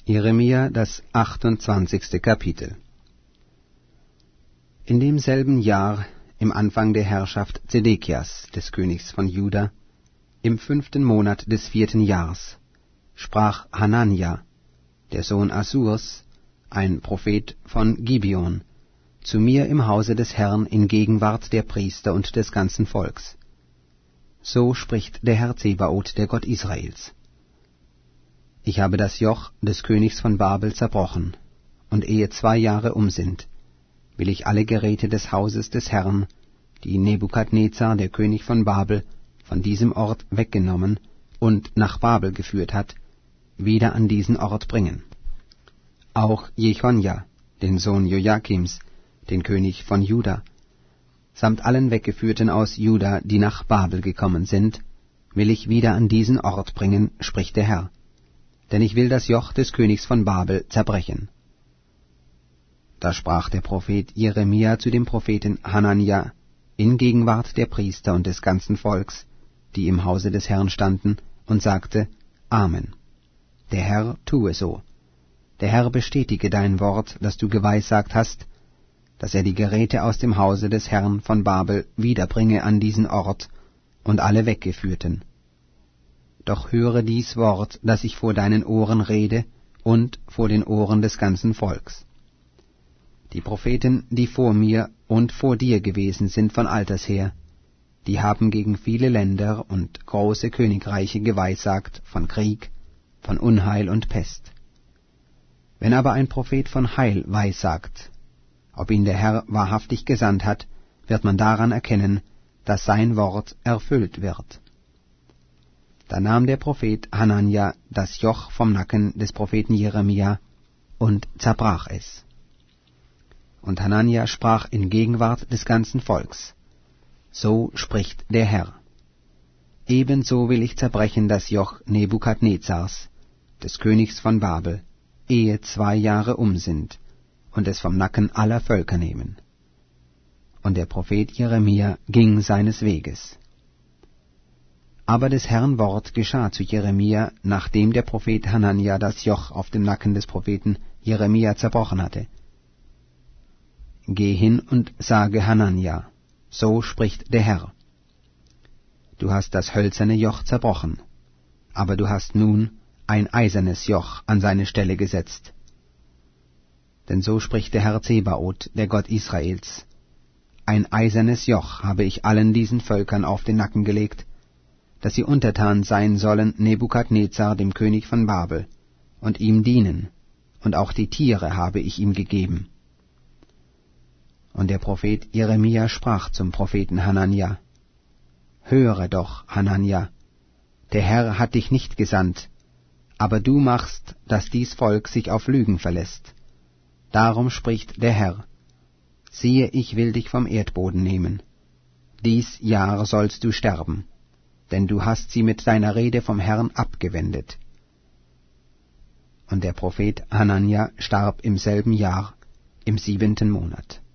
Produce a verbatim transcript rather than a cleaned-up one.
Jeremia, das achtundzwanzigste Kapitel. In demselben Jahr, im Anfang der Herrschaft Zedekias, des Königs von Juda, im fünften Monat des vierten Jahrs, sprach Hanania, der Sohn Assurs, ein Prophet von Gibeon, zu mir im Hause des Herrn in Gegenwart der Priester und des ganzen Volks. So spricht der Herr Zebaoth, der Gott Israels. Ich habe das Joch des Königs von Babel zerbrochen, und ehe zwei Jahre um sind, will ich alle Geräte des Hauses des Herrn, die Nebukadnezar, der König von Babel, von diesem Ort weggenommen und nach Babel geführt hat, wieder an diesen Ort bringen. Auch Jechonja, den Sohn Joachims, den König von Juda, samt allen Weggeführten aus Juda, die nach Babel gekommen sind, will ich wieder an diesen Ort bringen, spricht der Herr. Denn ich will das Joch des Königs von Babel zerbrechen. Da sprach der Prophet Jeremia zu dem Propheten Hanania in Gegenwart der Priester und des ganzen Volks, die im Hause des Herrn standen, und sagte, Amen. Der Herr tue so. Der Herr bestätige dein Wort, das du geweissagt hast, dass er die Geräte aus dem Hause des Herrn von Babel wiederbringe an diesen Ort und alle Weggeführten. Doch höre dies Wort, das ich vor deinen Ohren rede und vor den Ohren des ganzen Volks. Die Propheten, die vor mir und vor dir gewesen sind von alters her, die haben gegen viele Länder und große Königreiche geweissagt von Krieg, von Unheil und Pest. Wenn aber ein Prophet von Heil weissagt, ob ihn der Herr wahrhaftig gesandt hat, wird man daran erkennen, dass sein Wort erfüllt wird. Da nahm der Prophet Hanania das Joch vom Nacken des Propheten Jeremia und zerbrach es. Und Hanania sprach in Gegenwart des ganzen Volks, so spricht der Herr. Ebenso will ich zerbrechen das Joch Nebukadnezars, des Königs von Babel, ehe zwei Jahre um sind, und es vom Nacken aller Völker nehmen. Und der Prophet Jeremia ging seines Weges. Aber des Herrn Wort geschah zu Jeremia, nachdem der Prophet Hanania das Joch auf dem Nacken des Propheten Jeremia zerbrochen hatte. Geh hin und sage Hanania, so spricht der Herr. Du hast das hölzerne Joch zerbrochen, aber du hast nun ein eisernes Joch an seine Stelle gesetzt. Denn so spricht der Herr Zebaoth, der Gott Israels. Ein eisernes Joch habe ich allen diesen Völkern auf den Nacken gelegt, dass sie untertan sein sollen Nebukadnezar, dem König von Babel, und ihm dienen, und auch die Tiere habe ich ihm gegeben. Und der Prophet Jeremia sprach zum Propheten Hanania, Höre doch, Hanania, der Herr hat dich nicht gesandt, aber du machst, dass dies Volk sich auf Lügen verlässt. Darum spricht der Herr, siehe, ich will dich vom Erdboden nehmen. Dies Jahr sollst du sterben, denn du hast sie mit deiner Rede vom Herrn abgewendet. Und der Prophet Hanania starb im selben Jahr, im siebenten Monat.